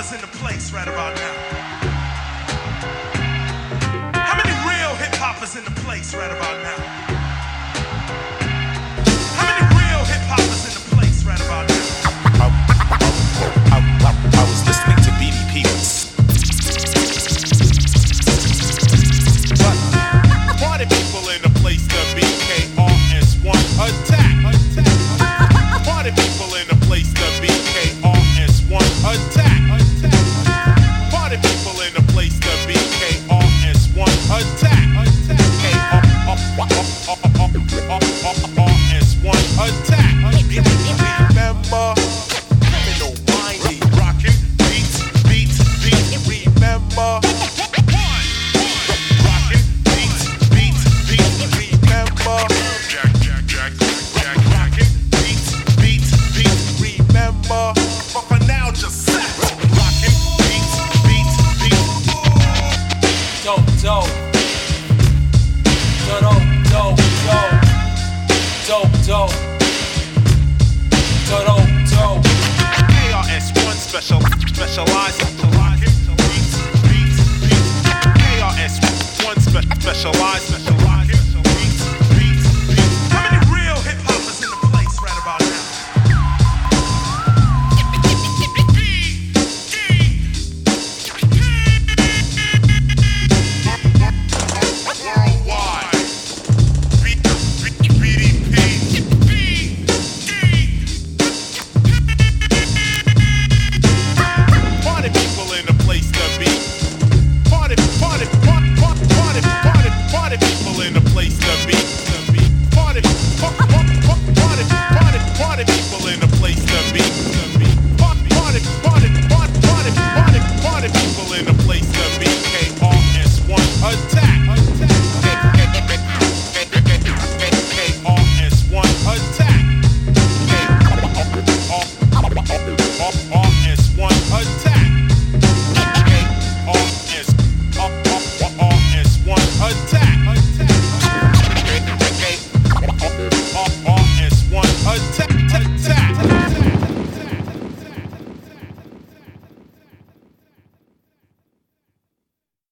hip-hoppers in the place right about now? How many real hip-hoppers in the place right about now? How many real hip-hoppers in the place right about now? I was listening to BDP. But party people in the place, the BKRS-One attack. Party people in the place, the BKRS-One attack. Party people in the place, the BKRS-One attack. RS-One attack. Remember, criminal mindy, rockin' beats. Remember, rockin' beats. Remember, rockin' beats. Remember, but for now just set. Rockin' beats. Dope. KRS-One specializing